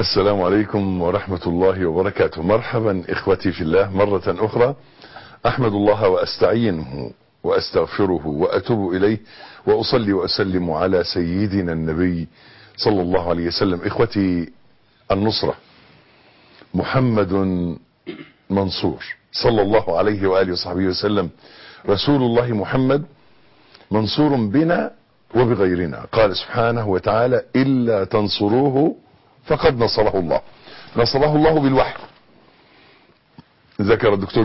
السلام عليكم ورحمة الله وبركاته. مرحبا إخوتي في الله مرة أخرى. أحمد الله وأستعينه وأستغفره وأتوب إليه وأصلي وأسلم على سيدنا النبي صلى الله عليه وسلم. إخوتي النصرة، محمد منصور صلى الله عليه وآله وصحبه وسلم، رسول الله محمد منصور بنا وبغيرنا. قال سبحانه وتعالى: إلا تنصروه فقد نصره الله. نصره الله بالوحي. ذكر الدكتور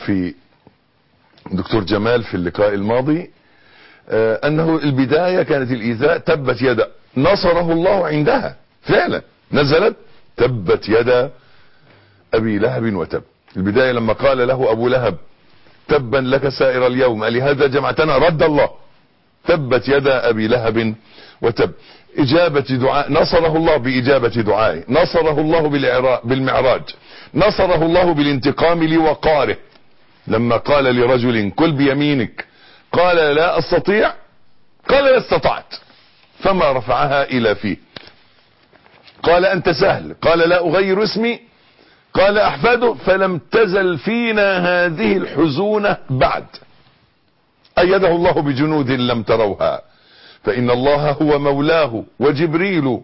جمال في اللقاء الماضي أنه البداية كانت الإيذاء تبت يدا، نصره الله عندها فعلا، نزلت تبت يدا أبي لهب وتب. البداية لما قال له أبو لهب: تبا لك سائر اليوم لهذا جمعتنا، رد الله: تبت يدا أبي لهب وتب. إجابة دعاء، نصره الله بإجابة دعائه، نصره الله بالمعراج، نصره الله بالانتقام لوقاره. لما قال لرجل: كل بيمينك، قال: لا أستطيع، قال: لا استطعت، فما رفعها إلى فيه. قال: أنت سهل، قال: لا أغير اسمي، قال: أحفاده. فلم تزل فينا هذه الحزونة بعد. أيده الله بجنود لم تروها، فإن الله هو مولاه وجبريل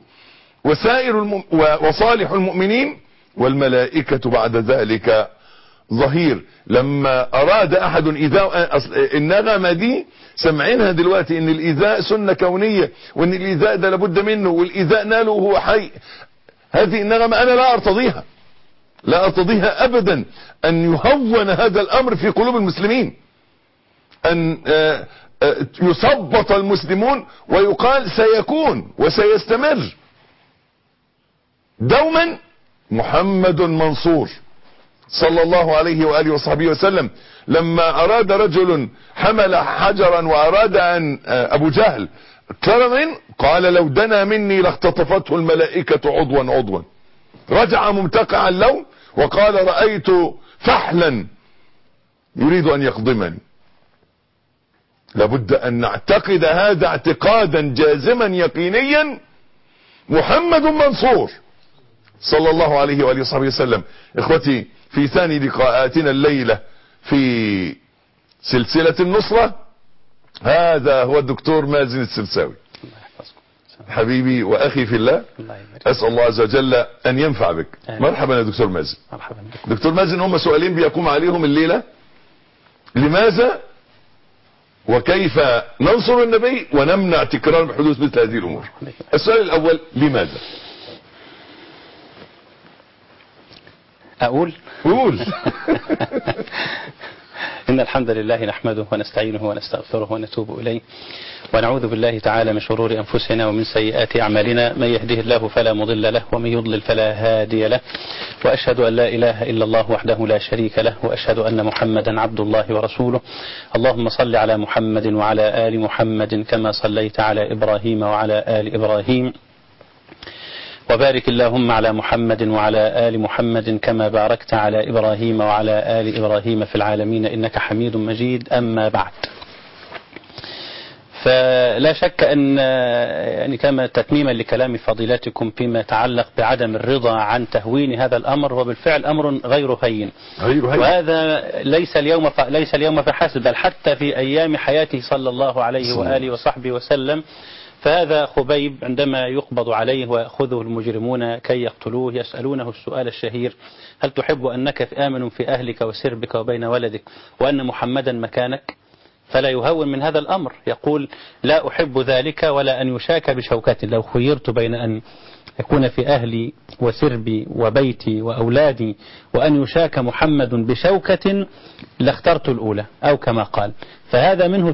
وصالح المؤمنين والملائكة بعد ذلك ظهير. لما أراد أحد إيذاء، النغمة دي سمعينها دلوقتي إن الإيذاء سنة كونية، وإن الإيذاء ده لابد منه، والإيذاء ناله وهو حي. هذه النغمة أنا لا أرتضيها، لا أرتضيها أبدا. أن يهون هذا الأمر في قلوب المسلمين، أن يثبط المسلمون ويقال سيكون وسيستمر دوما محمد منصور صلى الله عليه وآله وصحبه وسلم. لما أراد رجل حمل حجرا وأراد أن أبو جهل كرم، قال: لو دنا مني لاختطفته الملائكة عضوا عضوا. رجع ممتقع اللون وقال: رأيت فحلا يريد أن يقضمني. لابد أن نعتقد هذا اعتقادا جازما يقينيا: محمد منصور صلى الله عليه وآله وصحبه وسلم. إخوتي، في ثاني لقاءاتنا الليلة في سلسلة النصرة، هذا هو الدكتور مازن السلساوي، حبيبي وأخي في الله. أسأل الله عز وجل أن ينفع بك. مرحبا يا دكتور مازن. مرحبا بك دكتور مازن. هم سؤالين بيقوم عليهم الليلة: لماذا وكيف ننصر النبي ونمنع تكرار حدوث مثل هذه الأمور؟ السؤال الأول: لماذا؟ أقول قول. إن الحمد لله نحمده ونستعينه ونستغفره ونتوب إليه، ونعوذ بالله تعالى من شرور أنفسنا ومن سيئات أعمالنا. من يهده الله فلا مضل له، ومن يضلل فلا هادي له، وأشهد أن لا إله إلا الله وحده لا شريك له، وأشهد أن محمدا عبد الله ورسوله. اللهم صل على محمد وعلى آل محمد كما صليت على إبراهيم وعلى آل إبراهيم، وبارك اللهم على محمد وعلى آل محمد كما باركت على إبراهيم وعلى آل إبراهيم في العالمين إنك حميد مجيد. أما بعد، فلا شك أن يعني كما تتميما لكلام فضيلتكم فيما يتعلق بعدم الرضا عن تهوين هذا الأمر، وبالفعل أمر غير هين، وهذا ليس اليوم فحسب، بل حتى في أيام حياته صلى الله عليه وآله وصحبه وسلم. فهذا خبيب عندما يقبض عليه ويأخذه المجرمون كي يقتلوه، يسألونه السؤال الشهير: هل تحب أنك آمن في أهلك وسربك وبين ولدك وأن محمدا مكانك؟ فلا يهون من هذا الأمر، يقول: لا أحب ذلك ولا أن يشاك بشوكتي. لو خيرت بين أن يكون في أهلي وسربي وبيتي وأولادي وأن يشاك محمد بشوكة لاخترت الأولى، أو كما قال. فهذا منه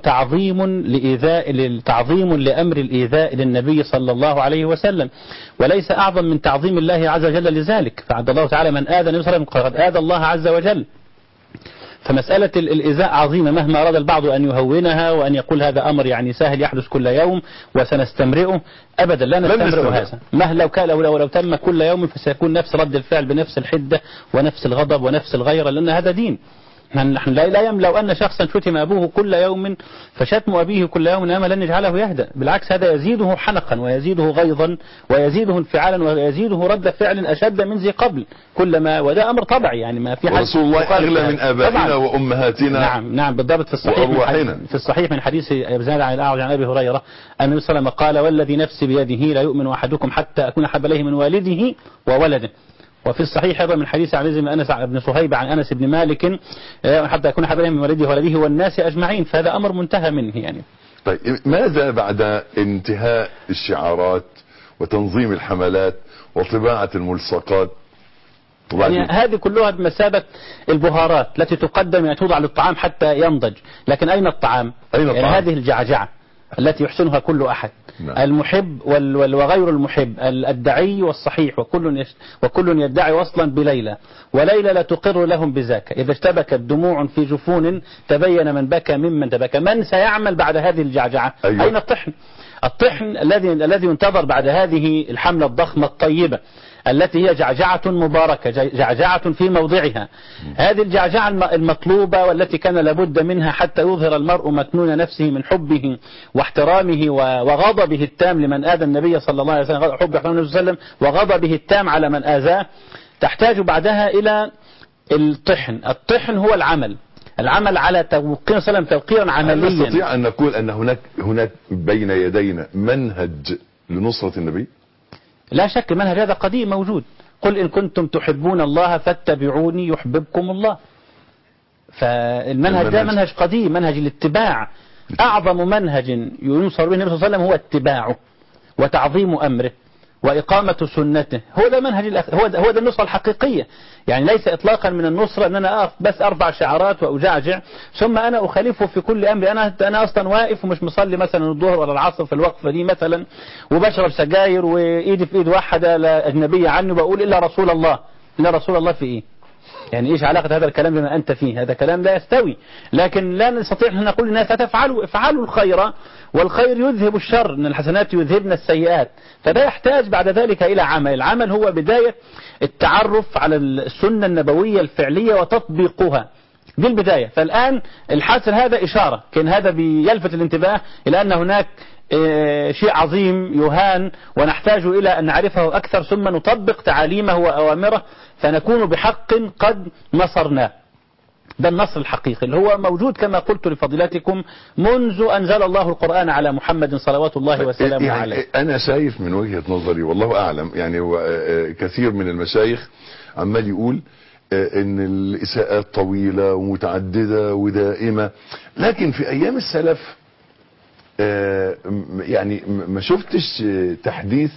تعظيم لأمر الإيذاء للنبي صلى الله عليه وسلم، وليس أعظم من تعظيم الله عز وجل لذلك. فعد الله تعالى: من آذى النبي صلى الله عليه وسلم قد آذى الله عز وجل. فمسألة الإيذاء عظيمة، مهما أراد البعض أن يهونها وأن يقول هذا أمر يعني سهل يحدث كل يوم وسنستمرئه، أبدا لا نستمرئ هذا. لو تم كل يوم فسيكون نفس رد الفعل بنفس الحدة ونفس الغضب ونفس الغيرة، لأن هذا دين. نحن لا يملأ أن شخصا شتم أبوه كل يوم فشتم أبيه كل يوم لن يجعله يهدأ، بالعكس هذا يزيده حنقا ويزيده غيظا ويزيده انفعالا ويزيده رد فعل أشد من ذي قبل كلما، وده أمر طبيعي يعني ما في حد. ورسول الله أغلى من آبائنا وأمهاتنا. نعم بالضبط. في الصحيح من حديث أبي زيد عن الأعرج عن أبي هريرة أن النبي صلى الله عليه وسلم قال: والذي نفسي بيده لا يؤمن أحدكم حتى أكون أحب إليه من والده وولده. وفي الصحيح أيضا من حديث عن أنس بن صهيب عن أنس بن مالك حتى أكون أحب إليه من والده وولده والناس أجمعين، فهذا أمر منتهى منه يعني. طيب ماذا بعد انتهاء الشعارات وتنظيم الحملات وطباعة الملصقات؟ يعني هذه كلها بمثابة البهارات التي تقدم يعني توضع للطعام حتى ينضج، لكن أين الطعام؟ يعني هذه الجعجعة التي يحسنها كل أحد. نعم. المحب وغير المحب، الدعي والصحيح، وكل يدعي وصلا بليلى، وليلى لا تقر لهم بذاك، إذا اشتبكت دموع في جفون تبين من بكى ممن تبكى. من سيعمل بعد هذه الجعجعة؟ أيوة. أين الطحن الذي ينتظر بعد هذه الحملة الضخمة الطيبة التي هي جعجعة مباركة، جعجعة في موضعها. هذه الجعجعة المطلوبة والتي كان لابد منها حتى يظهر المرء مكنون نفسه من حبه واحترامه وغضبه التام لمن آذى النبي صلى الله عليه وسلم، حب احترام النبي صلى الله عليه وسلم وغضبه التام على من آذاه. تحتاج بعدها إلى الطحن هو العمل على توقير صلى الله عليه وسلم توقيرا عمليا. نستطيع أن نقول أن هناك بين يدينا منهج لنصرة النبي؟ لا شك المنهج هذا قديم موجود. قل إن كنتم تحبون الله فاتبعوني يحببكم الله. فالمنهج ده منهج قديم، منهج الاتباع. أعظم منهج ينصر به النبي صلى الله عليه وسلم هو اتباعه وتعظيم أمره وإقامة سنته. هو ده منهج هو ده النصرة الحقيقية. يعني ليس إطلاقا من النصرة أن أنا أقف بس أربع شعارات وأجعجع ثم أنا أخالفه في كل أمر. أنا أصلا واقف ومش مصلي مثلا الظهر ولا العصر في الوقفة دي مثلا، وبشرب سجاير وإيدي في إيد واحدة لا أجنبية عني، وبقول إلا رسول الله. إلا رسول الله في إيه؟ يعني إيش علاقة هذا الكلام بما أنت فيه؟ هذا كلام لا يستوي. لكن لا نستطيع أن نقول للناس افعلوا الخير والخير يذهب الشر، ان الحسنات يذهبن السيئات. فده يحتاج بعد ذلك إلى عمل. العمل هو بداية التعرف على السنة النبوية الفعلية وتطبيقها، دي البداية. فالآن الحاصل هذا إشارة، كان هذا بيلفت الانتباه إلى أن هناك شيء عظيم يهان ونحتاج إلى أن نعرفه أكثر ثم نطبق تعاليمه وأوامره فنكون بحق قد نصرناه. ده النصر الحقيقي اللي هو موجود كما قلت لفضيلتكم منذ أنزل الله القرآن على محمد صلوات الله وسلامه يعني عليه. أنا شايف من وجهة نظري والله أعلم، يعني كثير من المشايخ عمال يقول ان الإساءات طويلة ومتعددة ودائمة، لكن في أيام السلف يعني ما شفتش تحديث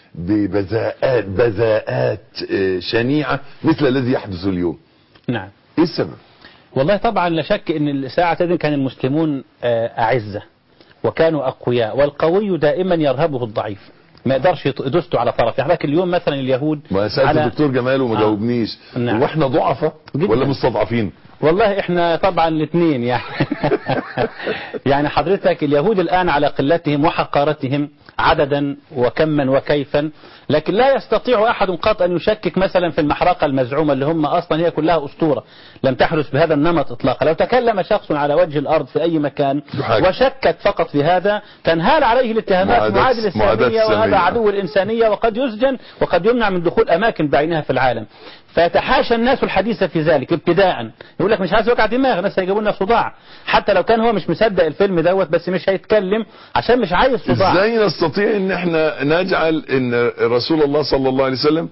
ببذاءات شنيعة مثل الذي يحدث اليوم. نعم. ايه السبب؟ والله طبعا لا شك ان الساعة إذن كان المسلمون أعزة وكانوا أقوياء، والقوي دائما يرهبه الضعيف، ما يقدرش يدوسوا على طرف. يعني اليوم مثلا اليهود ما سألت الدكتور جمال وما جاوبنيش. نعم. واحنا ضعفة ولا مستضعفين؟ والله احنا طبعا الاثنين يعني يعني حضرتك اليهود الآن على قلتهم وحقارتهم عددا وكما وكيفا، لكن لا يستطيع أحد قط أن يشكك مثلا في المحرقة المزعومة اللي هم أصلا هي كلها أسطورة لم تحدث بهذا النمط إطلاقا. لو تكلم شخص على وجه الأرض في أي مكان وشكك فقط في هذا تنهال عليه الاتهامات معادل السامية وهذا عدو الإنسانية، وقد يسجن وقد يمنع من دخول أماكن بعينها في العالم. فيتحاشى الناس الحديث في ذلك ابتداء. يقول لك مش عايز وجع دماغ، الناس هيجيبوا لنا صداع، حتى لو كان هو مش مصدق الفيلم دوت بس مش هيتكلم عشان مش عايز صداع. ازاي نستطيع ان احنا نجعل ان رسول الله صلى الله عليه وسلم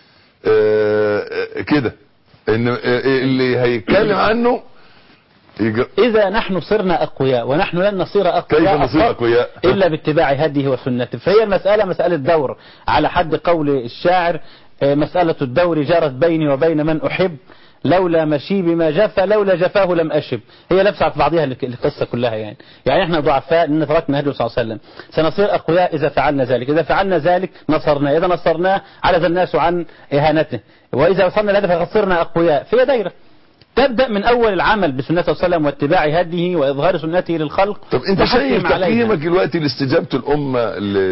كده ان اللي هيتكلم عنه إذا نحن صرنا أقوياء، ونحن لن نصير أقوياء كيف نصير أقوياء إلا باتباع هديه وسنته. فهي المسألة مسألة دور على حد قول الشاعر، مسألة الدور جرت بيني وبين من أحب، لولا مشي بما جفى لولا جفاه لم أشب. هي لبسة في بعضها القصة كلها يعني احنا ضعفاء لأن تركنا هديه صلى الله عليه وسلم. سنصير أقوياء إذا فعلنا ذلك، إذا فعلنا ذلك نصرنا، إذا نصرناه عجز الناس عن إهانته، وإذا وصلنا لهذا فصرنا أقوياء. فهي دايرة تبدأ من أول العمل بسنة صلى الله عليه وسلم واتباع هديه وإظهار سنته للخلق. طب انت شايف تقييمك دلوقتي لاستجابة الأمة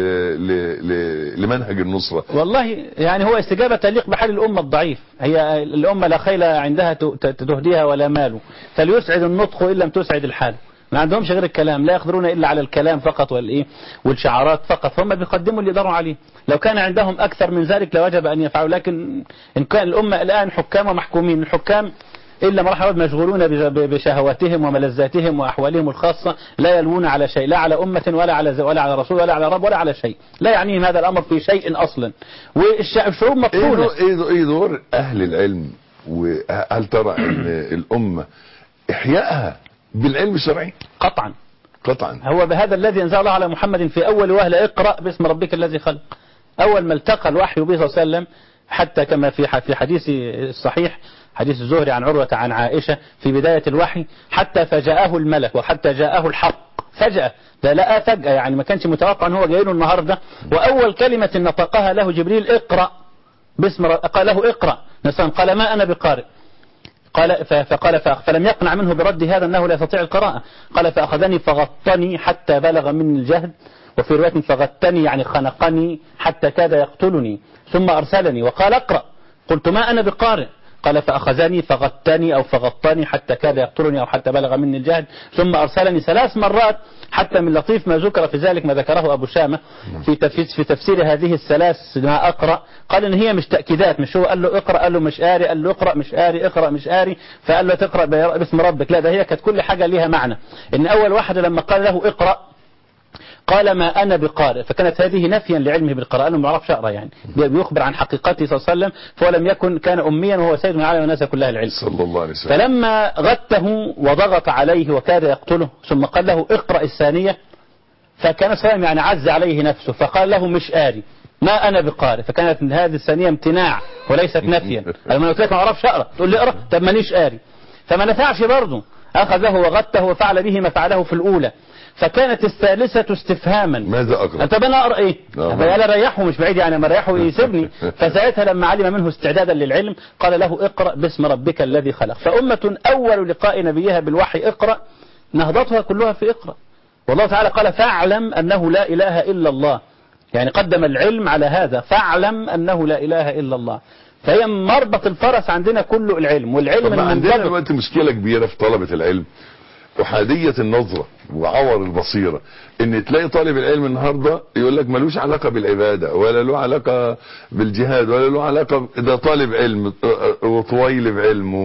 لمنهج النصرة؟ والله يعني هو استجابة تليق بحال الأمة الضعيف. هي الأمة لا خيل عندها تهديها ولا مال، فليسعد النطق إن لم تسعد الحال. ما عندهمش غير الكلام، لا يقدرون إلا على الكلام فقط والشعارات فقط، هم بيقدموا اللي يقدروا عليه. لو كان عندهم أكثر من ذلك لوجب أن يفعلوا، لكن إن كان الأمة الآن حكام ومحكومين، الحكام إلا مرحبا مشغولون بشهواتهم وملذاتهم وأحوالهم الخاصة، لا يلوون على شيء، لا على أمة ولا على رسول ولا على رب ولا على شيء، لا يعنيهم هذا الأمر في شيء أصلا. والشعوب مطحونة. إيه دور أهل العلم؟ وهل ترى أن الأمة إحيائها بالعلم الشرعي؟ قطعا هو بهذا الذي أنزل الله على محمد في أول وهلة: اقرأ باسم ربك الذي خلق. أول ما التقى الوحي به صلى الله عليه وسلم، حتى كما في حديث الصحيح حديث الزهري عن عروة عن عائشة في بداية الوحي: حتى فجاءه الملك وحتى جاءه الحق. فجأة، ده لقى فجأة، يعني ما كانش متوقع ان هو جاي له النهارده. وأول كلمة نطقها له جبريل: اقرأ باسم قال له اقرأ. قال: ما أنا بقارئ. فقال فلم يقنع منه برد هذا أنه لا يستطيع القراءة. قال: فأخذني فغطني حتى بلغ مني الجهد، وفي رواية فغطني يعني خنقني حتى كاد يقتلني، ثم أرسلني وقال: اقرأ. قلت: ما أنا بقارئ. قال: فأخذني فغطني أو فغطني حتى كاد يقتلني أو حتى بلغ مني الجهد، ثم أرسلني 3 مرات. حتى من لطيف ما ذكر في ذلك ما ذكره أبو شامة في تفسير هذه ال3 ما أقرأ، قال إن هي مش تأكيدات، مش هو قال له اقرأ قال له مش قاري، قال له اقرأ مش قاري، اقرأ مش قاري، فقال له تقرأ باسم ربك. لا، ده هي كانت كل حاجة ليها معنى. إن أول واحدة لما قال له اقرأ قال: ما أنا بقارئ، فكانت هذه نفيا لعلمه بالقراءة، أنه ما يعرفش يقرأ، يعني بيخبر عن حقيقته صلى الله عليه وسلم، فهو لم يكن، كان أميا وهو سيد من العالم والناس كلها العلم صلى الله عليه وسلم. فلما غته وضغط عليه وكاد يقتله ثم قال له اقرأ الثانية، فكان صلى يعني عز عليه نفسه، فقال له مش قاري، ما أنا بقارئ. فكانت هذه الثانية امتناع وليست نفيا. لما قلت لك ما اعرفش اقرا تقول لي اقرا، طب مانيش قاري، فما نفعش برضه. أخذه وغته وفعل به ما فعله في الأولى. فكانت الثالثة استفهاما: ماذا أقرأ؟ طب أنا أقرأ إيه؟ فقال: ريحه، مش بعيد يعني، ما ريحه يسيبني. فساعتها لما علم منه استعدادا للعلم قال له: اقرأ باسم ربك الذي خلق. فأمة أول لقاء نبيها بالوحي اقرأ، نهضتها كلها في اقرأ. والله تعالى قال: فاعلم أنه لا إله إلا الله، يعني قدم العلم على هذا، فاعلم أنه لا إله إلا الله. فهي مربط الفرس عندنا كله العلم، والعلم عندنا دلوقتي مشكلة كبيرة في طلبة العلم، أحادية النظرة وعور البصيرة. ان تلاقي طالب العلم النهاردة يقول لك ملوش علاقة بالعبادة ولا له علاقة بالجهاد ولا له علاقة، ده طالب علم وطويل بعلمه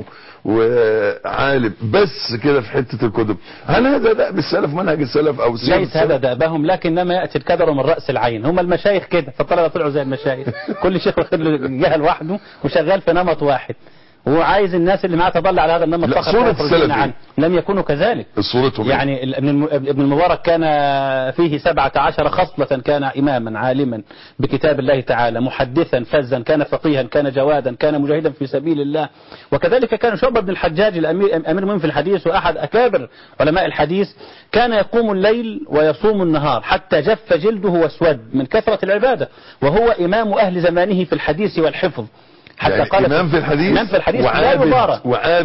وعالم بس كده في حتة الكتب. هل هذا دأب السلف، منهج السلف او السلف؟ ليس هذا دأبهم، لكنما يأتي الكدر من رأس العين. هم المشايخ كده، فالطلبة طلعوا زي المشايخ، كل شيخ واخد له جهة لوحده وشغال في نمط واحد، وهو عايز الناس اللي معاه تضل على هذا النمط فقط. صورة السلف عنه لم يكونوا كذلك. يعني ابن المبارك كان فيه 17 خصلة: كان إماما عالما بكتاب الله تعالى، محدثا فزا، كان فقيها، كان جوادا، كان مجاهدا في سبيل الله. وكذلك كان شعبة بن الحجاج الأمير المهم في الحديث وأحد أكابر علماء الحديث، كان يقوم الليل ويصوم النهار حتى جف جلده واسود من كثرة العبادة، وهو إمام أهل زمانه في الحديث والحفظ. حتى يعني قال إمام في الحديث، إمام في الحديث لا يبارى،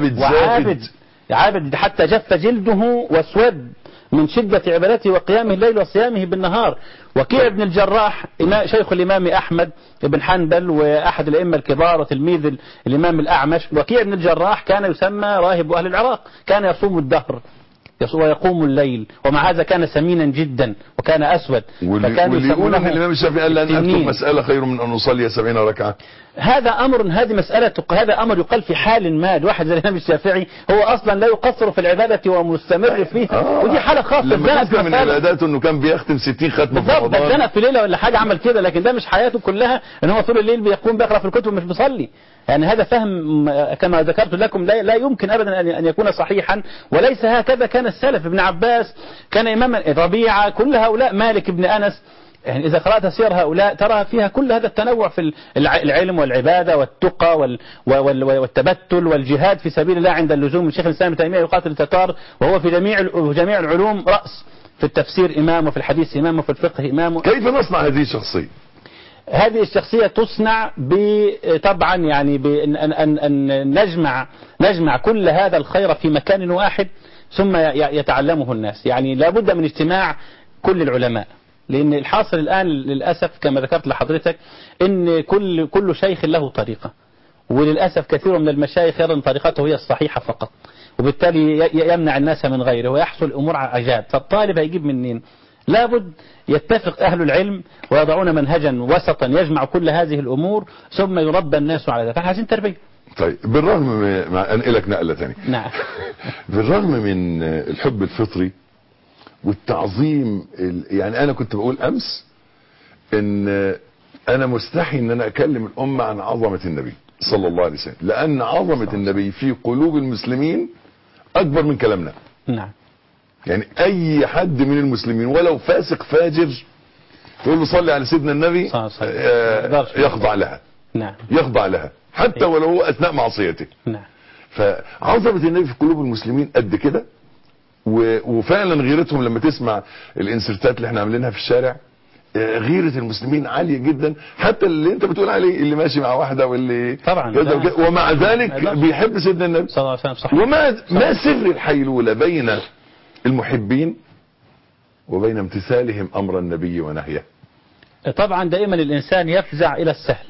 وعابد حتى جف جلده واسود من شدة عبادته وقيامه الليل وصيامه بالنهار. وكيع بن الجراح شيخ الإمام أحمد بن حنبل وأحد الأئمة الكبار وتلميذ الإمام الأعمش، وكيع بن الجراح كان يسمى راهب أهل العراق، كان يصوم الدهر ويقوم الليل، ومع هذا كان سمينا جدا وكان أسود. فكانوا يسمونه الإمام الشافعي قال أن أكتب مسألة خير من أن نصلي 70 ركعة. هذا أمر يقال في حال ما. واحد زي الإمام الشافعي هو أصلا لا يقصر في العبادة ومستمر فيها، ودي حالة خاصة. لما تذكر من عباداته أنه كان بيختم 60 ختمة في رمضان، بالضبط، في ليلة ولا حاجة عمل كده، لكن ده مش حياته كلها ان هو طول الليل بيقوم بيقرأ في الكتب مش بيصلي. يعني هذا فهم كما ذكرت لكم لا يمكن أبدا أن يكون صحيحا، وليس هكذا كان السلف. ابن عباس كان إماما، ربيعة، كل هؤلاء، مالك بن أنس. يعني إذا قرأت سير هؤلاء ترى فيها كل هذا التنوع في العلم والعبادة والتقى والتبتل والجهاد في سبيل الله عند اللزوم. الشيخ الإسلام ابن تيمية يقاتل التتار وهو في جميع العلوم رأس، في التفسير إمام، وفي الحديث إمام، وفي الفقه إمام. كيف نصنع هذه الشخصية؟ هذه الشخصية تصنع طبعا يعني بأن نجمع كل هذا الخير في مكان واحد ثم يتعلمه الناس. يعني لابد من اجتماع كل العلماء، لأن الحاصل الآن للأسف كما ذكرت لحضرتك إن كل شيخ له طريقة، وللأسف كثير من المشايخ يرى أن طريقته هي الصحيحة فقط، وبالتالي يمنع الناس من غيره ويحصل أمور عجاب. فالطالب هيجيب منين؟ لابد يتفق أهل العلم ويضعون منهجا وسطا يجمع كل هذه الأمور ثم يربى الناس على ذلك. فاحنا عايزين تربية. طيب بالرغم أنقلك نقلة ثانية. نعم. بالرغم من الحب الفطري والتعظيم، يعني أنا كنت بقول أمس إن أنا مستحي إن أنا أكلم الأمة عن عظمة النبي صلى الله عليه وسلم، لأن عظمة النبي في قلوب المسلمين أكبر من كلامنا. نعم. يعني أي حد من المسلمين ولو فاسق فاجر تقول له صلي على سيدنا النبي يخضع لها. نعم. يخضع لها حتى ولو هو أثناء معصيته. نعم. فعظمة النبي في قلوب المسلمين قد كده، وفعلا غيرتهم لما تسمع الانسرتات اللي احنا عاملينها في الشارع، غيرة المسلمين عالية جدا، حتى اللي انت بتقول عليه اللي ماشي مع واحدة واللي طبعا ومع ذلك بيحب سيدنا النبي صلى الله عليه وسلم. وما سر الحيلولة بين المحبين وبين امتثالهم امر النبي ونهيه؟ طبعا دائما الانسان يفزع الى السهل.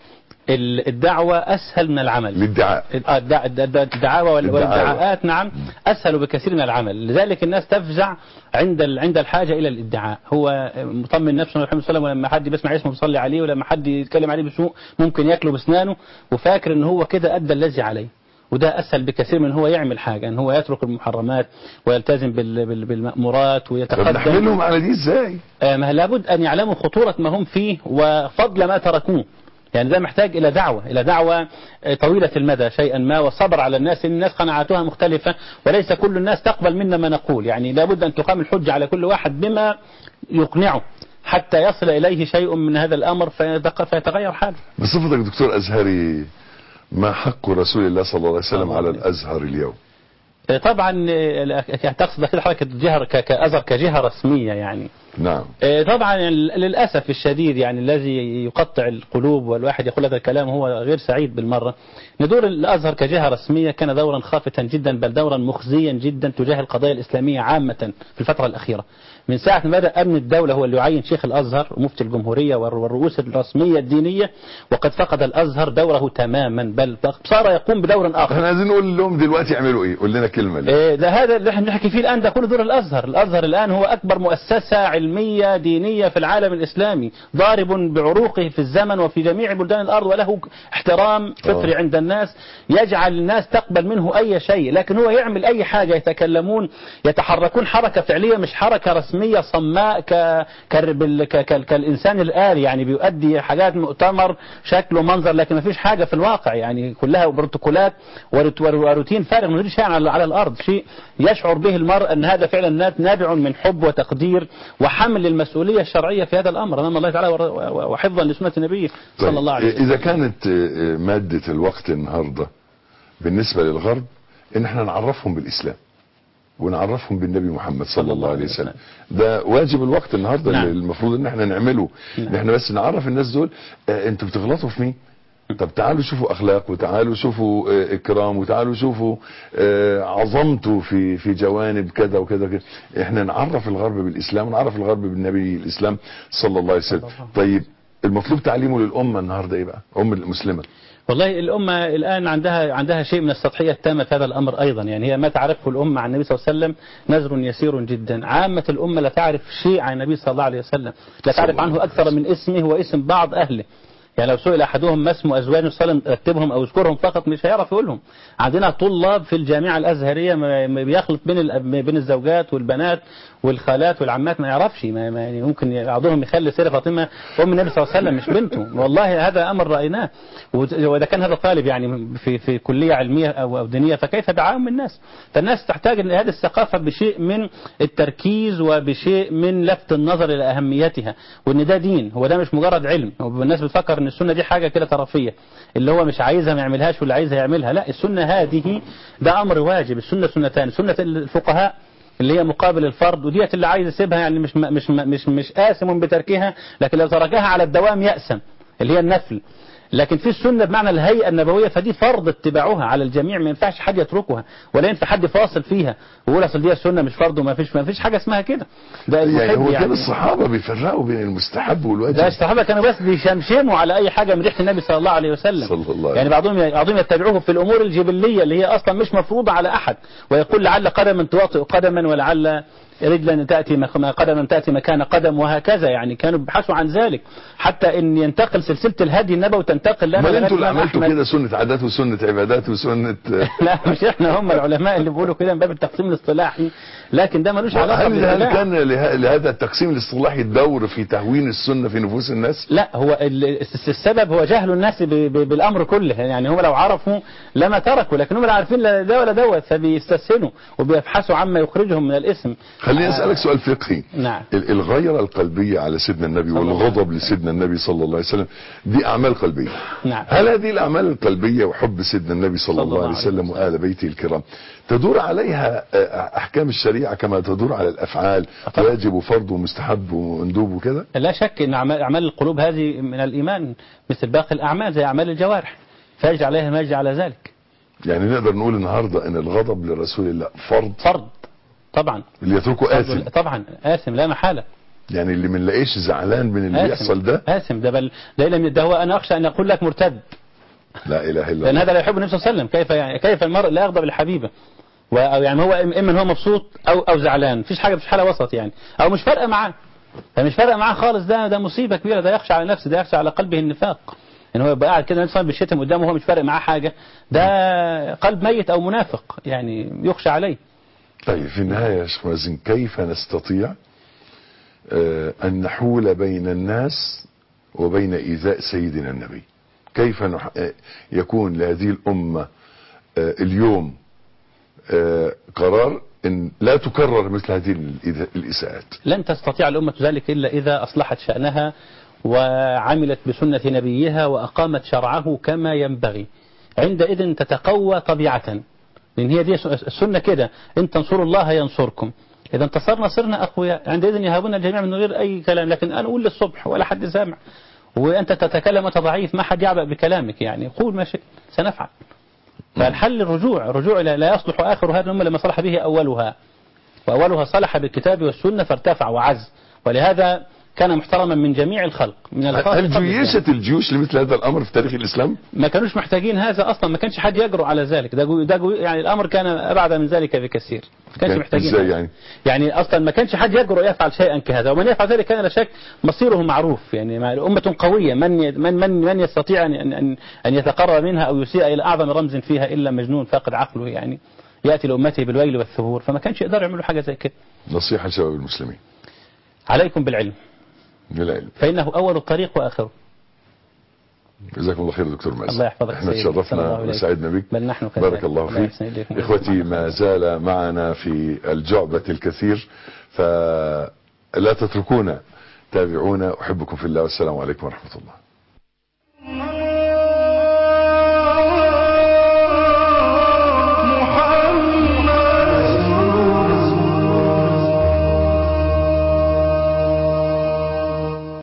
الدعوة أسهل من العمل. الادعاء. الدعاوى والادعاءات نعم أسهل بكثير من العمل، لذلك الناس تفزع عند الحاجة إلى الادعاء. هو مطمن نفسه محمد صلى الله عليه وسلم، ولما حد بيسمع اسمه بيصلي عليه، ولما حد يتكلم عليه بسوء ممكن ياكله باسنانه، وفاكر ان هو كده أدى الذي عليه. وده أسهل بكثير من هو يعمل حاجة، ان هو يترك المحرمات ويلتزم بالمأمورات ويتقدم. نحملهم على دي ازاي؟ ما لابد أن يعلموا خطورة ما هم فيه وفضل ما تركوه. يعني ده محتاج إلى دعوة طويلة المدى شيئا ما، وصبر على الناس، إن الناس قناعاتها مختلفة وليس كل الناس تقبل منا ما نقول. يعني لابد أن تقام الحجة على كل واحد بما يقنعه حتى يصل إليه شيء من هذا الأمر فيتغير حاله. بصفتك دكتور أزهري، ما حق رسول الله صلى الله عليه وسلم على الأزهر اليوم؟ طبعا تقصد كده حضرتك الجهر كأزهر كجهة رسمية يعني. نعم. طبعا للأسف الشديد يعني الذي يقطع القلوب والواحد يقول هذا الكلام هو غير سعيد بالمرة. ندور الأزهر كجهة رسمية كان دورا خافتا جدا، بل دورا مخزيا جدا تجاه القضايا الإسلامية عامة في الفترة الأخيرة. من ساعة ما بدأ أمن الدولة هو اللي يعين شيخ الأزهر ومفتي الجمهورية والرؤوس الرسمية الدينية، وقد فقد الأزهر دوره تماما، بل صار يقوم بدور آخر. احنا عايزين نقول لهم دلوقتي يعملوا ايه؟ قول لنا كلمة. ده هذا اللي احنا بنحكي فيه الآن، ده كل دور الأزهر. الأزهر الآن هو أكبر مؤسسة علمية دينية في العالم الإسلامي، ضارب بعروقه في الزمن وفي جميع بلدان الأرض، وله احترام فطري عند الناس يجعل الناس تقبل منه أي شيء. لكن هو يعمل أي حاجة، يتكلمون يتحركون حركة فعلية مش حركة رسمية صماء كالإنسان الآلي، يعني بيؤدي حاجات مؤتمر شكله منظر لكن ما فيش حاجة في الواقع، يعني كلها بروتوكولات وروتين فارغ من شيء على الأرض، شيء يشعر به المرء أن هذا فعلا نابع من حب وتقدير وحمل للمسؤولية الشرعية في هذا الأمر أمام الله تعالى وحفظا لسنة النبي صلى الله عليه وسلم. إذا كانت مادة الوقت النهاردة بالنسبة للغرب إن احنا نعرفهم بالإسلام ونعرفهم بالنبي محمد صلى الله عليه وسلم، ده واجب الوقت النهاردة. نعم. المفروض ان احنا نعمله. نعم. احنا بس نعرف الناس دول انتوا بتغلطوا في مين. طب تعالوا شوفوا اخلاق، وتعالوا شوفوا اكرام، وتعالوا شوفوا عظمته في جوانب كذا وكذا كذا. احنا نعرف الغرب بالاسلام ونعرف الغرب بالنبي الاسلام صلى الله عليه وسلم. طيب المطلوب تعليمه للامه النهارده ايه بقى؟ امه المسلمه. والله الأمة الآن عندها شيء من السطحية التامة في هذا الأمر أيضا. يعني هي ما تعرفه الأمة عن النبي صلى الله عليه وسلم نذر يسير جدا. عامة الأمة لا تعرف شيء عن النبي صلى الله عليه وسلم، لا تعرف عنه أكثر من اسمه واسم بعض أهله. يعني لو سئل أحدهم ما اسم أزواجه صلى الله عليه وسلم رتبهم أو اذكرهم فقط مش هيعرف يقولهم. عندنا طلاب في الجامعة الأزهرية بيخلط بين الزوجات والبنات والخالات والعمات ما يعرفش، يعني ممكن بعضهم يخلي سيرة فاطمة أم النبي صلى الله عليه وسلم مش بنته. والله هذا أمر رأيناه، وإذا كان هذا طالب يعني في كلية علمية أو دينية فكيف دعاهم الناس؟ فالناس تحتاج إلى هذه الثقافة بشيء من التركيز وبشيء من لفت النظر إلى أهميتها، وإن ده دين، هو ده مش مجرد علم. والناس بتفكر إن السنة دي حاجة كده طرفية، اللي هو مش عايزها ما يعملهاش واللي عايزها يعملها. لا، السنة هذه ده أمر واجب. السنة سنتان، سنة الفقهاء اللي هي مقابل الفرض، وديت اللي عايز يسيبها يعني مش آثم بتركها، لكن لو تركها على الدوام يأثم، اللي هي النفل. لكن في السنة بمعنى الهيئة النبوية فدي فرض اتباعها على الجميع، ما ينفعش حد يتركها ولا ينفع حد فاصل فيها ويقول اصل دي السنة مش فرض، وما فيش حاجة اسمها كده. ده يعني هو كان الصحابة بيفرقوا بين المستحب والواجب؟ ده الصحابة كانوا بس بيشمشموا على اي حاجة من ريحة النبي صلى الله عليه وسلم، صلى الله عليه. يعني بعضهم يتبعوه في الامور الجبلية اللي هي اصلا مش مفروضة على احد، ويقول لعل قدما تواطئ قدما ولعل رجلا تأتي قدما تأتي مكان قدم، وهكذا. يعني كانوا بيبحثوا عن ذلك حتى ان ينتقل سلسلة الهدي النبوي تنتقل لنا. ما انتوا اللي عملتوا كده سنة عادات وسنة عبادات وسنة لا مش احنا، هم العلماء اللي بيقولوا كده من باب التقسيم الاصطلاحي، لكن ده ملوش علاقة هل كان لهذا التقسيم الاصطلاحي دور في تهوين السنة في نفوس الناس؟ لا، هو السبب هو جهل الناس بالامر كله، يعني هم لو عرفوا لما تركوا، لكن هم لا عارفين لا ده ولا دوت، فبيستسهلوا وبيبحثوا عما يخرجهم من الاسم. خليني اسالك سؤال فقهي. نعم. الغيرة القلبية على سيدنا النبي والغضب لسيدنا النبي صلى الله عليه وسلم دي اعمال قلبية. نعم. هل هذه الاعمال القلبية وحب سيدنا النبي صلى الله عليه وسلم وآل بيته الكرام تدور عليها احكام الشريعة كما تدور على الافعال، واجب وفرض ومستحب ومندوب وكده؟ لا شك ان اعمال القلوب هذه من الايمان مثل باقي الاعمال زي اعمال الجوارح، فيجري عليها ما يجري على ذلك. يعني نقدر نقول النهارده ان الغضب لرسول الله فرض طبعا، اللي يتركه آثم طبعا، آثم لا محالة. يعني اللي من لاقيش زعلان من اللي بيحصل ده آثم، ده هو انا اخشى ان اقول لك مرتد. لا اله الا الله. لان هذا لا يحب النبي صلى الله عليه وسلم. كيف المرء لا يغضب لحبيبه؟ يعني هو اما هو مبسوط او زعلان، مفيش حاجه، مفيش حاله وسط يعني، او مش فارقه معاه. فمش فارقه معاه خالص، ده مصيبه كبيره، ده يخشى على نفسه، ده يخشى على قلبه النفاق. ان هو يبقى قاعد كده النبي صلى الله عليه وسلم بيشتم قدامه وهو مش فارق معاه حاجه، ده قلب ميت او منافق يعني يخشى عليه. طيب في النهايه يا شيخ مازن، كيف نستطيع ان نحول بين الناس وبين ايذاء سيدنا النبي؟ كيف يكون لهذه الامه اليوم قرار ان لا تكرر مثل هذه الاساءات؟ لن تستطيع الامه ذلك الا اذا اصلحت شانها وعملت بسنه نبيها واقامت شرعه كما ينبغي. عندئذ تتقوى طبيعه، لان هي دي السنه كده، ان تنصروا الله ينصركم، اذا انتصرنا صرنا اقوياء. عندئذ يهابون الجميع من غير اي كلام، لكن انا اقول للصبح ولا حد سامع، وانت تتكلم وانت ضعيف، ما حد يعبأ بكلامك، يعني قول ما شئت سنفعل. فالحل الرجوع لا يصلح آخر هذه الأمة لما صلح به أولها، وأولها صلح بالكتاب والسنة فارتفع وعز، ولهذا كان محترما من جميع الخلق من الخاص. هل جيشت الجيوش لمثل هذا الأمر في تاريخ الإسلام؟ ما كانوش محتاجين هذا أصلا، ما كانش حد يجرؤ على ذلك، يعني الأمر كان أبعد من ذلك بكثير، ما كانش محتاجين. إزاي يعني أصلا ما كانش حد يجرؤ يفعل شيئا كهذا، ومن يفعل ذلك كان لا شك مصيره معروف. يعني أمة قوية، من يستطيع أن يتقرب منها أو يسيء إلى أعظم رمز فيها إلا مجنون فاقد عقله، يعني يأتي لأمته بالويل والثبور، فما كانش يقدروا يعملوا حاجة زي كده. نصيحة لشباب المسلمين: عليكم بالعلم، بالعلم فإنه أول الطريق وآخره. جزاكم الله خير دكتور مازن. الله يحفظك. احنا تشرفنا وسعدنا بك. بل نحن كذلك. بارك الله فيك. اخوتي، ما زال معنا في الجعبة الكثير، فلا تتركونا، تابعونا. احبكم في الله، والسلام عليكم ورحمة الله.